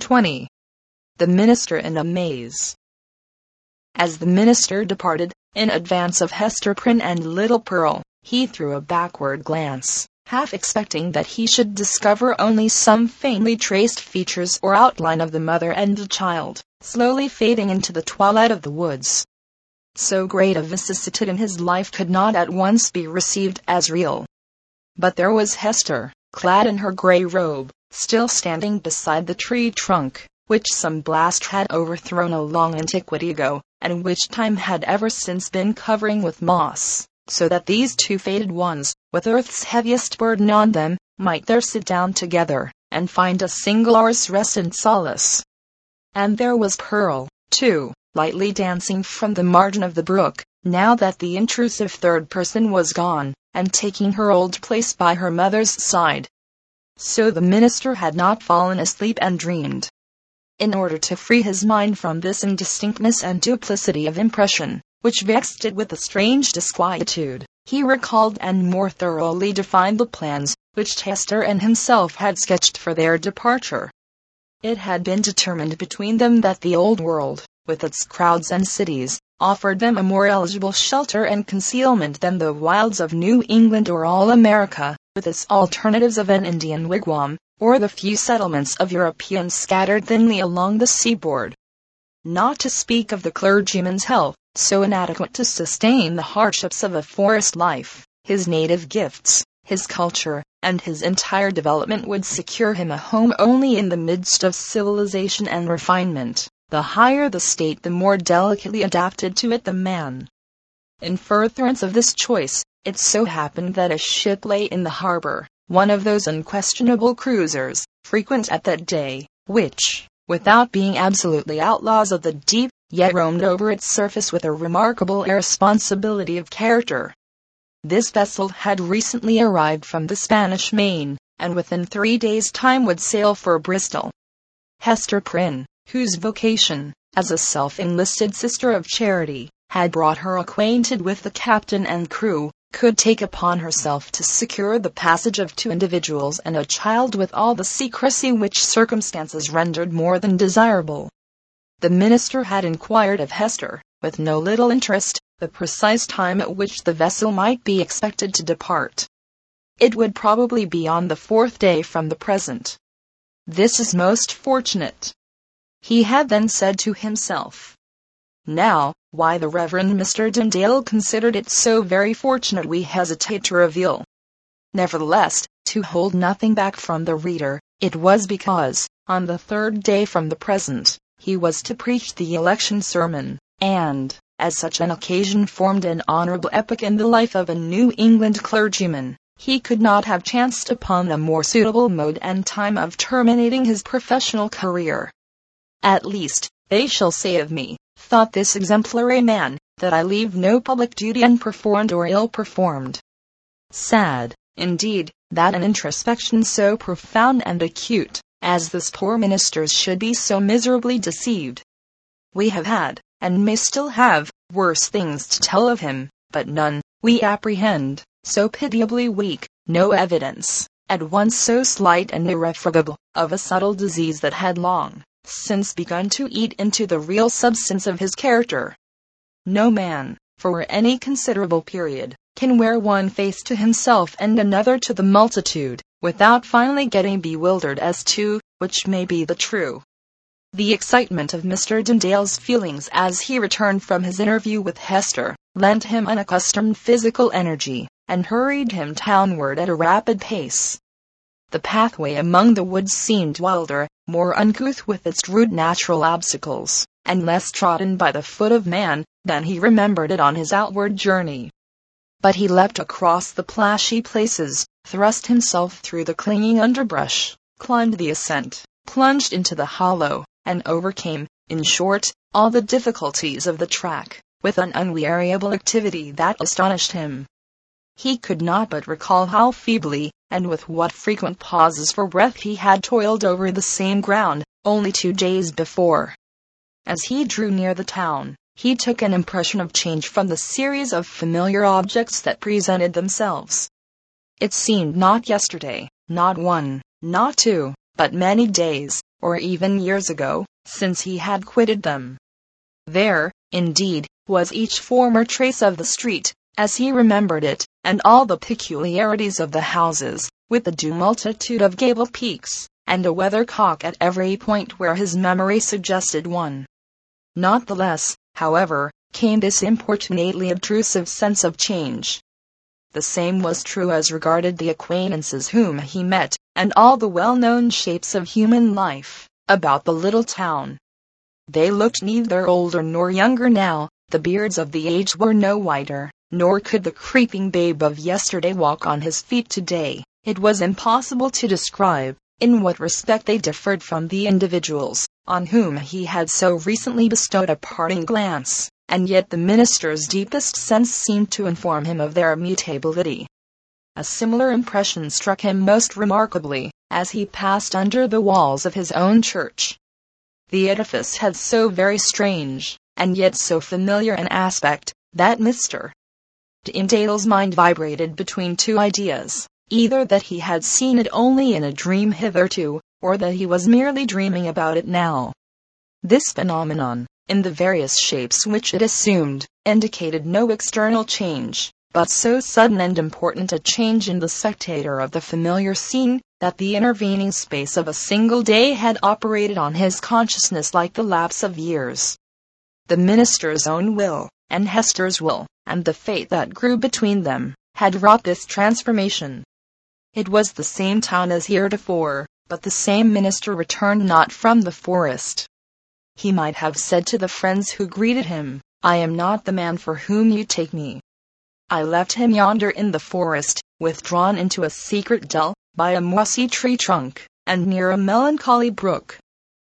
20. The Minister in a Maze. As the minister departed, in advance of Hester Prynne and little Pearl, he threw a backward glance, half expecting that he should discover only some faintly traced features or outline of the mother and the child, slowly fading into the twilight of the woods. So great a vicissitude in his life could not at once be received as real. But there was Hester, clad in her grey robe, still standing beside the tree trunk, which some blast had overthrown a long antiquity ago, and which time had ever since been covering with moss, so that these two faded ones, with earth's heaviest burden on them, might there sit down together, and find a single hour's rest and solace. And there was Pearl, too, lightly dancing from the margin of the brook, now that the intrusive third person was gone, and taking her old place by her mother's side. So the minister had not fallen asleep and dreamed. In order to free his mind from this indistinctness and duplicity of impression, which vexed it with a strange disquietude, he recalled and more thoroughly defined the plans which Hester and himself had sketched for their departure. It had been determined between them that the old world, with its crowds and cities, offered them a more eligible shelter and concealment than the wilds of New England or all America, with its alternatives of an Indian wigwam, or the few settlements of Europeans scattered thinly along the seaboard. Not to speak of the clergyman's health, so inadequate to sustain the hardships of a forest life, his native gifts, his culture, and his entire development would secure him a home only in the midst of civilization and refinement. The higher the state, the more delicately adapted to it the man. In furtherance of this choice, it so happened that a ship lay in the harbor, one of those unquestionable cruisers, frequent at that day, which, without being absolutely outlaws of the deep, yet roamed over its surface with a remarkable irresponsibility of character. This vessel had recently arrived from the Spanish Main, and within 3 days' time would sail for Bristol. Hester Prynne, whose vocation, as a self-enlisted Sister of Charity, had brought her acquainted with the captain and crew, could take upon herself to secure the passage of 2 individuals and a child with all the secrecy which circumstances rendered more than desirable. The minister had inquired of Hester, with no little interest, the precise time at which the vessel might be expected to depart. It would probably be on the 4th day from the present. This is most fortunate, he had then said to himself. Now, why the Reverend Mr. Dundale considered it so very fortunate we hesitate to reveal. Nevertheless, to hold nothing back from the reader, it was because, on the 3rd day from the present, he was to preach the election sermon, and, as such an occasion formed an honorable epoch in the life of a New England clergyman, he could not have chanced upon a more suitable mode and time of terminating his professional career. At least, they shall say of me, thought this exemplary man, that I leave no public duty unperformed or ill performed. Sad, indeed, that an introspection so profound and acute, as this poor minister's should be so miserably deceived. We have had, and may still have, worse things to tell of him, but none, we apprehend, so pitiably weak, no evidence, at once so slight and irrefragable, of a subtle disease that had long since begun to eat into the real substance of his character. No man, for any considerable period, can wear one face to himself and another to the multitude, without finally getting bewildered as to which may be the true. The excitement of Mr. Dundale's feelings as he returned from his interview with Hester, lent him unaccustomed physical energy, and hurried him townward at a rapid pace. The pathway among the woods seemed wilder, more uncouth with its rude natural obstacles, and less trodden by the foot of man, than he remembered it on his outward journey. But he leapt across the plashy places, thrust himself through the clinging underbrush, climbed the ascent, plunged into the hollow, and overcame, in short, all the difficulties of the track, with an unweariable activity that astonished him. He could not but recall how feebly, and with what frequent pauses for breath he had toiled over the same ground, only 2 days before. As he drew near the town, he took an impression of change from the series of familiar objects that presented themselves. It seemed not yesterday, not 1, not 2, but many days, or even years ago, since he had quitted them. There, indeed, was each former trace of the street, as he remembered it, and all the peculiarities of the houses, with the due multitude of gable peaks, and a weathercock at every point where his memory suggested one. Not the less, however, came this importunately obtrusive sense of change. The same was true as regarded the acquaintances whom he met, and all the well-known shapes of human life, about the little town. They looked neither older nor younger now, the beards of the aged were no whiter, nor could the creeping babe of yesterday walk on his feet today. It was impossible to describe in what respect they differed from the individuals on whom he had so recently bestowed a parting glance, and yet the minister's deepest sense seemed to inform him of their mutability. A similar impression struck him most remarkably, as he passed under the walls of his own church. The edifice had so very strange, and yet so familiar an aspect, that Mr. Dundale's mind vibrated between two ideas, either that he had seen it only in a dream hitherto, or that he was merely dreaming about it now. This phenomenon, in the various shapes which it assumed, indicated no external change, but so sudden and important a change in the spectator of the familiar scene, that the intervening space of a single day had operated on his consciousness like the lapse of years. The minister's own will, and Hester's will, and the fate that grew between them, had wrought this transformation. It was the same town as heretofore, but the same minister returned not from the forest. He might have said to the friends who greeted him, "I am not the man for whom you take me. I left him yonder in the forest, withdrawn into a secret dell, by a mossy tree trunk, and near a melancholy brook.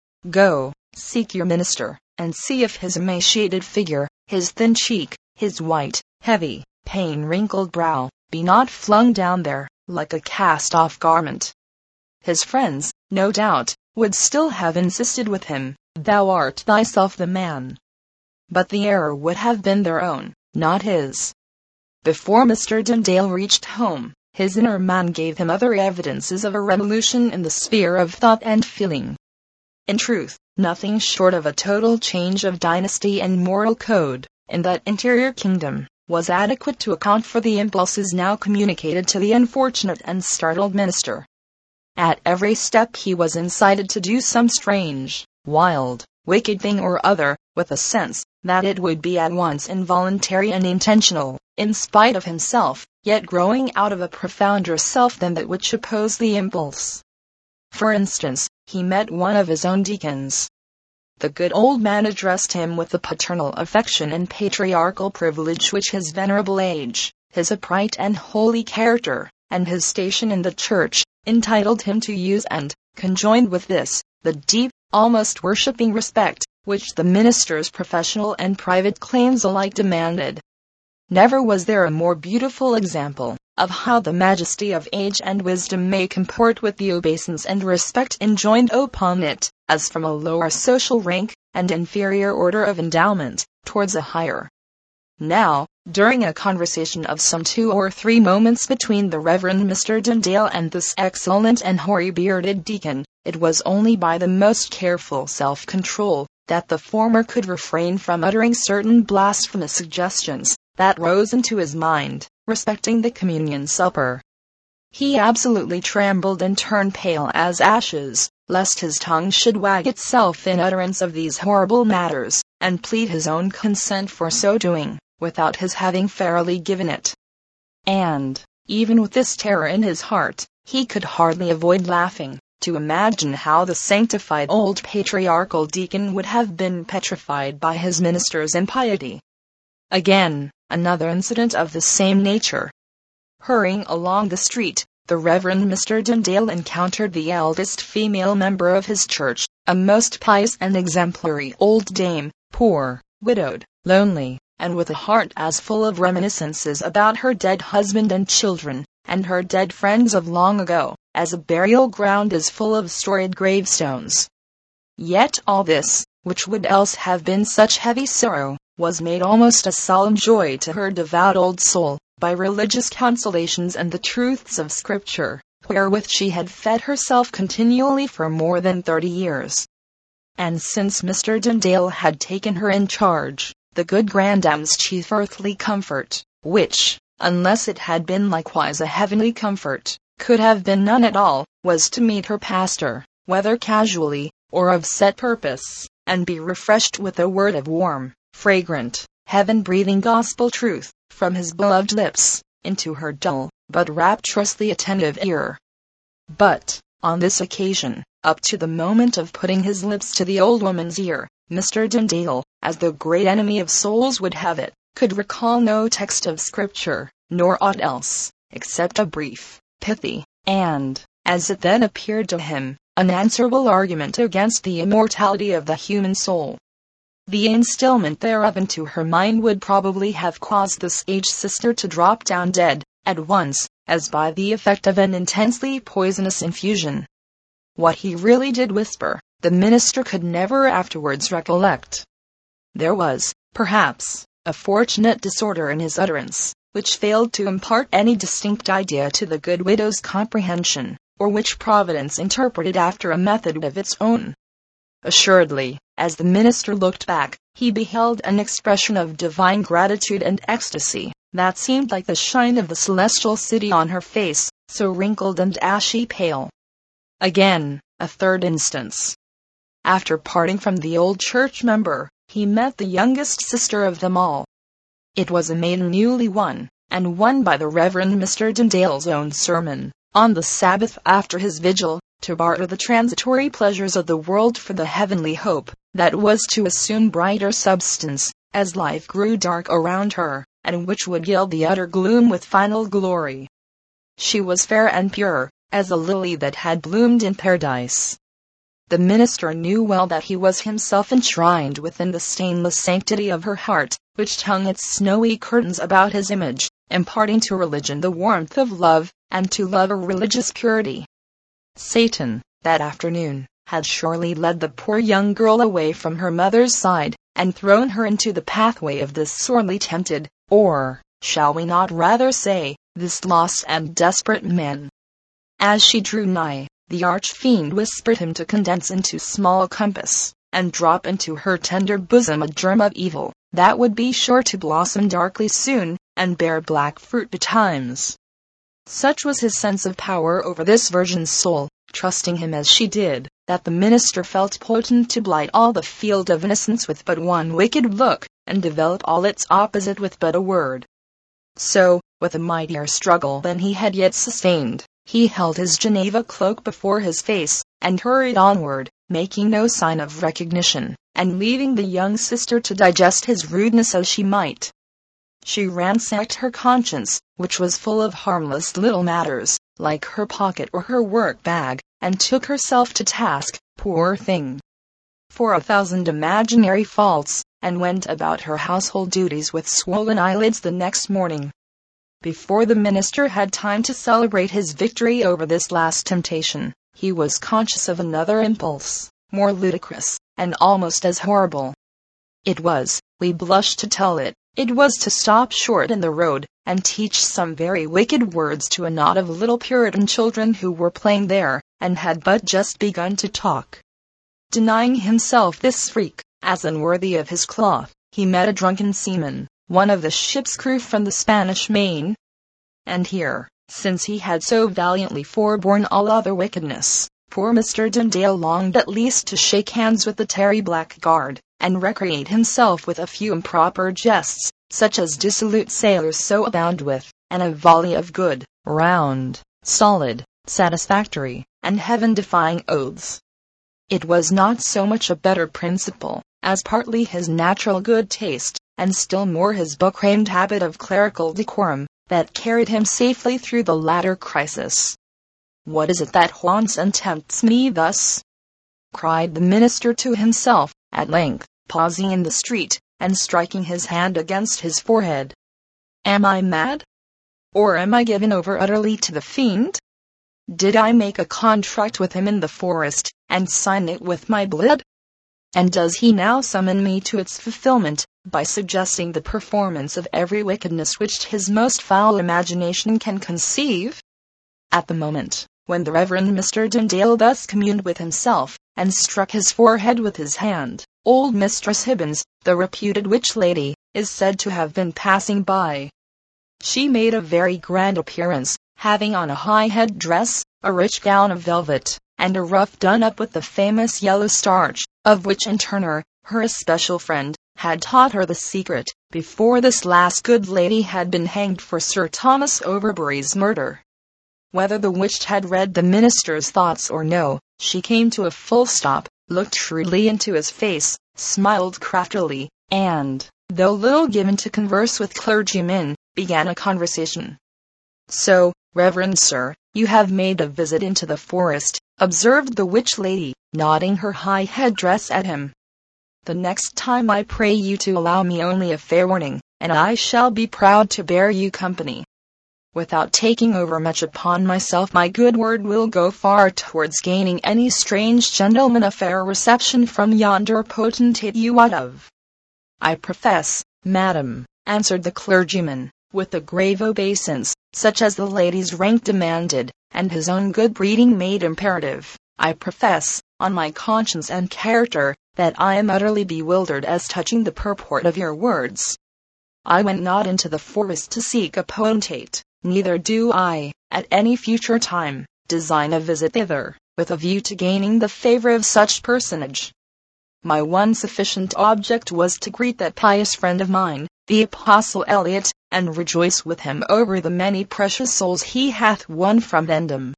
Go, seek your minister, and see if his emaciated figure, his thin cheek, his white, heavy, pain-wrinkled brow, be not flung down there, like a cast-off garment." His friends, no doubt, would still have insisted with him, "Thou art thyself the man." But the error would have been their own, not his. Before Mr. Dundale reached home, his inner man gave him other evidences of a revolution in the sphere of thought and feeling. In truth, nothing short of a total change of dynasty and moral code, in that interior kingdom, was adequate to account for the impulses now communicated to the unfortunate and startled minister. At every step he was incited to do some strange, wild, wicked thing or other, with a sense that it would be at once involuntary and intentional, in spite of himself, yet growing out of a profounder self than that which opposed the impulse. For instance, he met one of his own deacons. The good old man addressed him with the paternal affection and patriarchal privilege which his venerable age, his upright and holy character, and his station in the church, entitled him to use, and, conjoined with this, the deep, almost worshipping respect, which the minister's professional and private claims alike demanded. Never was there a more beautiful example of how the majesty of age and wisdom may comport with the obeisance and respect enjoined upon it, as from a lower social rank, and inferior order of endowment, towards a higher. Now, during a conversation of some 2 or 3 moments between the Reverend Mr. Dundale and this excellent and hoary-bearded deacon, it was only by the most careful self-control that the former could refrain from uttering certain blasphemous suggestions that rose into his mind, respecting the communion supper. He absolutely trembled and turned pale as ashes, lest his tongue should wag itself in utterance of these horrible matters, and plead his own consent for so doing, without his having fairly given it. And, even with this terror in his heart, he could hardly avoid laughing, to imagine how the sanctified old patriarchal deacon would have been petrified by his minister's impiety. Again, another incident of the same nature. Hurrying along the street, the Reverend Mr. Dundale encountered the eldest female member of his church, a most pious and exemplary old dame, poor, widowed, lonely, and with a heart as full of reminiscences about her dead husband and children, and her dead friends of long ago, as a burial ground is full of storied gravestones. Yet all this, which would else have been such heavy sorrow, was made almost a solemn joy to her devout old soul, by religious consolations and the truths of Scripture, wherewith she had fed herself continually for more than 30 years. And since Mr. Dundale had taken her in charge, the good grandam's chief earthly comfort, which, unless it had been likewise a heavenly comfort, could have been none at all, was to meet her pastor, whether casually, or of set purpose, and be refreshed with a word of warm, fragrant, heaven-breathing gospel truth, from his beloved lips, into her dull, but rapturously attentive ear. But, on this occasion, up to the moment of putting his lips to the old woman's ear, Mr. Dundale, as the great enemy of souls would have it, could recall no text of Scripture, nor aught else, except a brief, pithy, and, as it then appeared to him, unanswerable argument against the immortality of the human soul. The instilment thereof into her mind would probably have caused the sage sister to drop down dead, at once, as by the effect of an intensely poisonous infusion. What he really did whisper, the minister could never afterwards recollect. There was, perhaps, a fortunate disorder in his utterance, which failed to impart any distinct idea to the good widow's comprehension, or which Providence interpreted after a method of its own. Assuredly, as the minister looked back, he beheld an expression of divine gratitude and ecstasy, that seemed like the shine of the celestial city on her face, so wrinkled and ashy pale. Again, a third instance. After parting from the old church member, he met the youngest sister of them all. It was a maiden newly won, and won by the Reverend Mr. Dundale's own sermon, on the Sabbath after his vigil, to barter the transitory pleasures of the world for the heavenly hope, that was to assume brighter substance, as life grew dark around her, and which would gild the utter gloom with final glory. She was fair and pure, as a lily that had bloomed in paradise. The minister knew well that he was himself enshrined within the stainless sanctity of her heart, which hung its snowy curtains about his image, imparting to religion the warmth of love, and to love a religious purity. Satan, that afternoon, had surely led the poor young girl away from her mother's side, and thrown her into the pathway of this sorely tempted, or, shall we not rather say, this lost and desperate man. As she drew nigh, the arch-fiend whispered him to condense into small compass, and drop into her tender bosom a germ of evil, that would be sure to blossom darkly soon, and bear black fruit betimes. Such was his sense of power over this virgin's soul, trusting him as she did, that the minister felt potent to blight all the field of innocence with but one wicked look, and develop all its opposite with but a word. So, with a mightier struggle than he had yet sustained, he held his Geneva cloak before his face, and hurried onward, making no sign of recognition, and leaving the young sister to digest his rudeness as she might. She ransacked her conscience, which was full of harmless little matters, like her pocket or her work-bag, and took herself to task, poor thing, for 1,000 imaginary faults, and went about her household duties with swollen eyelids the next morning. Before the minister had time to celebrate his victory over this last temptation, he was conscious of another impulse, more ludicrous, and almost as horrible. It was, we blush to tell it, it was to stop short in the road, and teach some very wicked words to a knot of little Puritan children who were playing there, and had but just begun to talk. Denying himself this freak, as unworthy of his cloth, he met a drunken seaman, one of the ship's crew from the Spanish Main. And here, since he had so valiantly forborne all other wickedness, poor Mr. Dundale longed at least to shake hands with the tarry blackguard, and recreate himself with a few improper jests, such as dissolute sailors so abound with, and a volley of good, round, solid, satisfactory, and heaven-defying oaths. It was not so much a better principle, as partly his natural good taste, and still more his book-framed habit of clerical decorum, that carried him safely through the latter crisis. "What is it that haunts and tempts me thus?" cried the minister to himself, at length, pausing in the street, and striking his hand against his forehead. "Am I mad? Or am I given over utterly to the fiend? Did I make a contract with him in the forest, and sign it with my blood? And does he now summon me to its fulfillment, by suggesting the performance of every wickedness which his most foul imagination can conceive?" At the moment, When the Reverend Mr. Tyndale thus communed with himself, and struck his forehead with his hand, old Mistress Hibbins, the reputed witch lady, is said to have been passing by. She made a very grand appearance, having on a high head dress, a rich gown of velvet, and a ruff done up with the famous yellow starch, of which Turner, her especial friend, had taught her the secret, before this last good lady had been hanged for Sir Thomas Overbury's murder. Whether the witch had read the minister's thoughts or no, she came to a full stop, looked shrewdly into his face, smiled craftily, and, though little given to converse with clergymen, began a conversation. "So, Reverend Sir, you have made a visit into the forest," observed the witch lady, nodding her high head-dress at him. "The next time I pray you to allow me only a fair warning, and I shall be proud to bear you company. Without taking over much upon myself, my good word will go far towards gaining any strange gentleman a fair reception from yonder potentate you wot of." "I profess, madam," answered the clergyman, with a grave obeisance, such as the lady's rank demanded, and his own good breeding made imperative, "I profess, on my conscience and character, that I am utterly bewildered as touching the purport of your words. I went not into the forest to seek a potentate, neither do I, at any future time, design a visit thither, with a view to gaining the favor of such personage. My one sufficient object was to greet that pious friend of mine, the Apostle Eliot, and rejoice with him over the many precious souls he hath won from Vendham."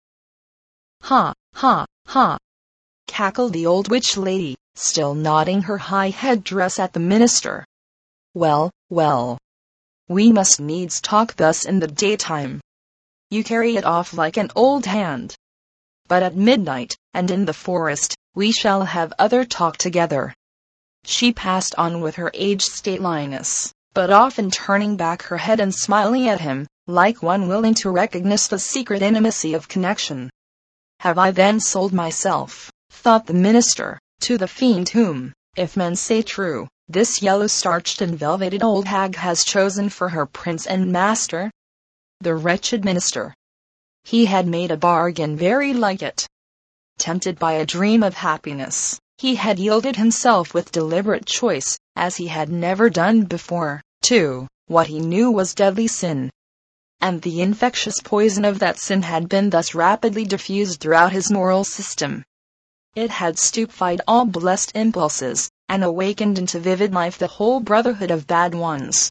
"Ha, ha, ha!" cackled the old witch lady, still nodding her high head-dress at the minister. "Well, well. We must needs talk thus in the daytime. You carry it off like an old hand. But at midnight, and in the forest, we shall have other talk together." She passed on with her aged stateliness, but often turning back her head and smiling at him, like one willing to recognize the secret intimacy of connection. "Have I then sold myself," thought the minister, "to the fiend whom, if men say true, this yellow-starched and velveted old hag has chosen for her prince and master?" The wretched minister. He had made a bargain very like it. Tempted by a dream of happiness, he had yielded himself with deliberate choice, as he had never done before, to what he knew was deadly sin. And the infectious poison of that sin had been thus rapidly diffused throughout his moral system. It had stupefied all blessed impulses, and awakened into vivid life the whole brotherhood of bad ones.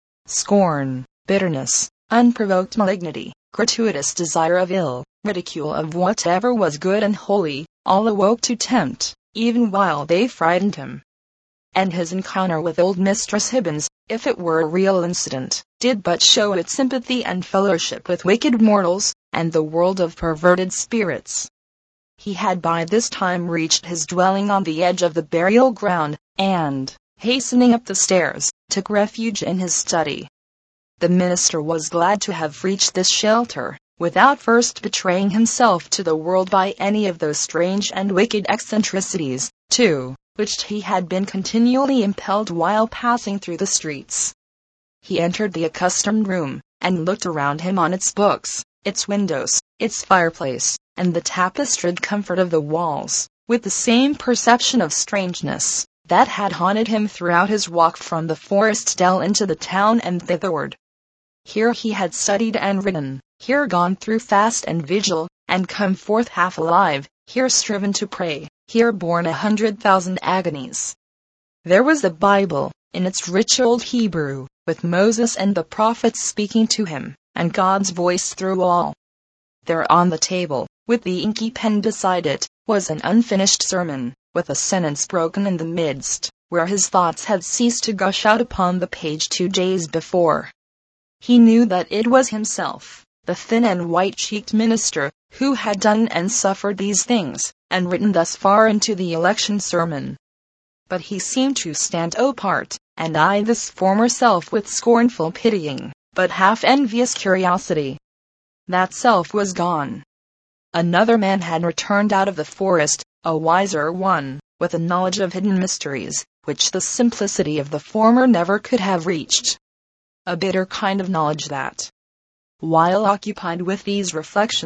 Scorn, bitterness, unprovoked malignity, gratuitous desire of ill, ridicule of whatever was good and holy, all awoke to tempt, even while they frightened him. And his encounter with old Mistress Hibbins, if it were a real incident, did but show its sympathy and fellowship with wicked mortals, and the world of perverted spirits. He had by this time reached his dwelling on the edge of the burial ground, and, hastening up the stairs, took refuge in his study. The minister was glad to have reached this shelter, without first betraying himself to the world by any of those strange and wicked eccentricities, to which he had been continually impelled while passing through the streets. He entered the accustomed room, and looked around him on its books, its windows, its fireplace, and the tapestried comfort of the walls, with the same perception of strangeness that had haunted him throughout his walk from the forest dell into the town and thitherward. Here he had studied and written, here gone through fast and vigil, and come forth half alive, here striven to pray, here borne 100,000 agonies. There was the Bible, in its rich old Hebrew, with Moses and the prophets speaking to him, and God's voice through all. There on the table, with the inky pen beside it, was an unfinished sermon, with a sentence broken in the midst, where his thoughts had ceased to gush out upon the page 2 days before. He knew that it was himself, the thin and white-cheeked minister, who had done and suffered these things, and written thus far into the election sermon. But he seemed to stand apart, and eye this former self with scornful pitying, but half envious curiosity. That self was gone. Another man had returned out of the forest, a wiser one, with a knowledge of hidden mysteries, which the simplicity of the former never could have reached. A bitter kind of knowledge that, while occupied with these reflections,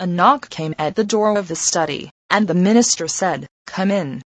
A knock came at the door of the study, and the minister said, "Come in."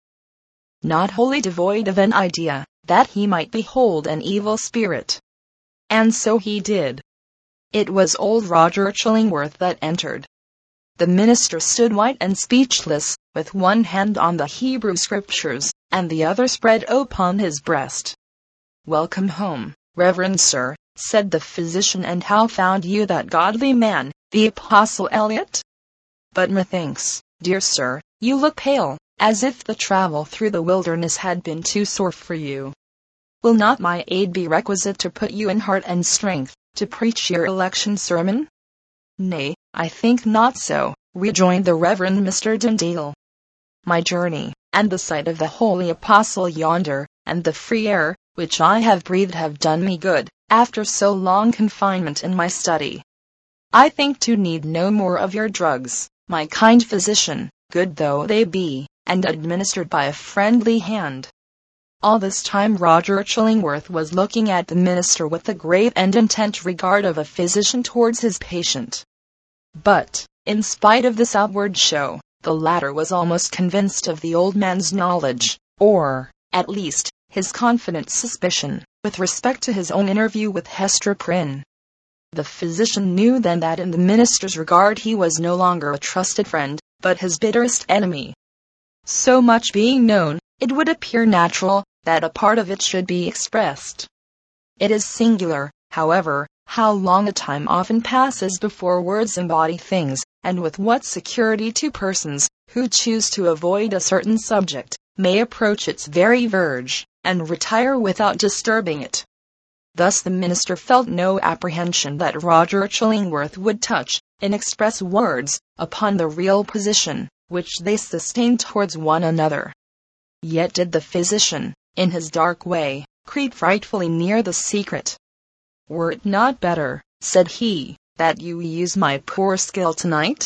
Not wholly devoid of an idea that he might behold an evil spirit. And so he did. It was old Roger Chillingworth that entered. The minister stood white and speechless, with one hand on the Hebrew Scriptures, and the other spread upon his breast. "Welcome home, Reverend Sir," said the physician, "and how found you that godly man, the Apostle Eliot? But methinks, dear sir, you look pale, as if the travel through the wilderness had been too sore for you. Will not my aid be requisite to put you in heart and strength, to preach your election sermon?" "Nay, I think not so," rejoined the Reverend Mr. Dundale. "My journey, and the sight of the holy apostle yonder, and the free air which I have breathed have done me good, after so long confinement in my study. I think to need no more of your drugs, my kind physician, good though they be, and administered by a friendly hand." All this time Roger Chillingworth was looking at the minister with the grave and intent regard of a physician towards his patient. But, in spite of this outward show, the latter was almost convinced of the old man's knowledge, or, at least, his confident suspicion, with respect to his own interview with Hester Prynne. The physician knew then that in the minister's regard he was no longer a trusted friend, but his bitterest enemy. So much being known, it would appear natural that a part of it should be expressed. It is singular, however, how long a time often passes before words embody things, and with what security two persons, who choose to avoid a certain subject, may approach its very verge, and retire without disturbing it. Thus the minister felt no apprehension that Roger Chillingworth would touch, in express words, upon the real position which they sustained towards one another. Yet did the physician, in his dark way, creep frightfully near the secret. "Were it not better," said he, "that you use my poor skill tonight?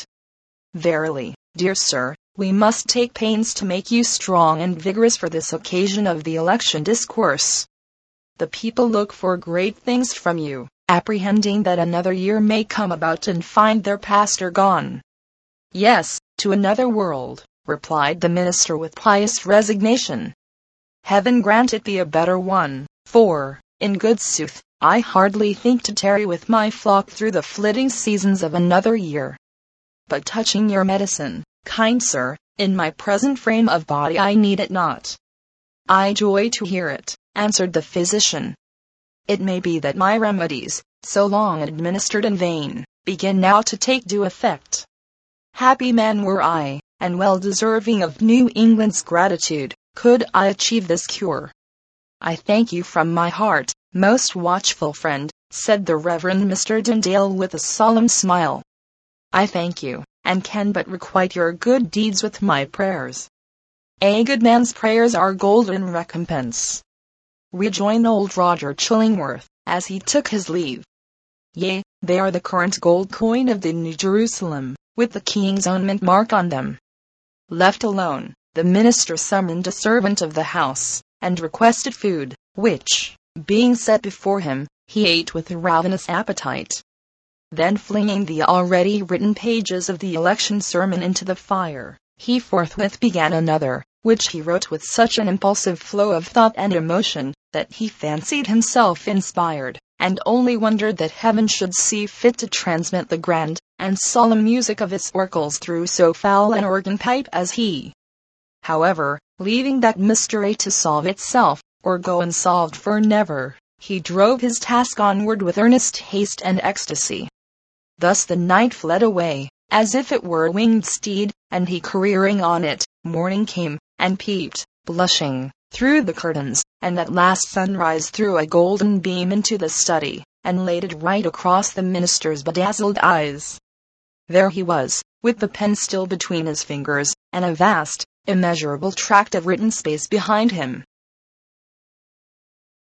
Verily, dear sir, we must take pains to make you strong and vigorous for this occasion of the election discourse. The people look for great things from you, apprehending that another year may come about and find their pastor gone." "Yes, to another world," replied the minister with pious resignation. "Heaven grant it be a better one, for, in good sooth, I hardly think to tarry with my flock through the flitting seasons of another year. But touching your medicine, kind sir, in my present frame of body I need it not." "I joy to hear it," answered the physician. "It may be that my remedies, so long administered in vain, begin now to take due effect. Happy man were I, and well deserving of New England's gratitude, could I achieve this cure." "I thank you from my heart, most watchful friend," said the Reverend Mr. Dundale with a solemn smile. "I thank you, and can but requite your good deeds with my prayers." "A good man's prayers are golden recompense," rejoined old Roger Chillingworth, as he took his leave. "Yea, they are the current gold coin of the New Jerusalem, with the king's own mint mark on them." Left alone, the minister summoned a servant of the house, and requested food, which, being set before him, he ate with a ravenous appetite. Then flinging the already written pages of the election sermon into the fire, he forthwith began another, which he wrote with such an impulsive flow of thought and emotion, that he fancied himself inspired, and only wondered that heaven should see fit to transmit the grand and solemn music of its oracles through so foul an organ pipe as he. However, leaving that mystery to solve itself, or go unsolved for never, he drove his task onward with earnest haste and ecstasy. Thus the night fled away, as if it were a winged steed, and he careering on it. Morning came, and peeped, blushing, through the curtains, and at last sunrise threw a golden beam into the study, and laid it right across the minister's bedazzled eyes. There he was, with the pen still between his fingers, and a vast, immeasurable tract of written space behind him.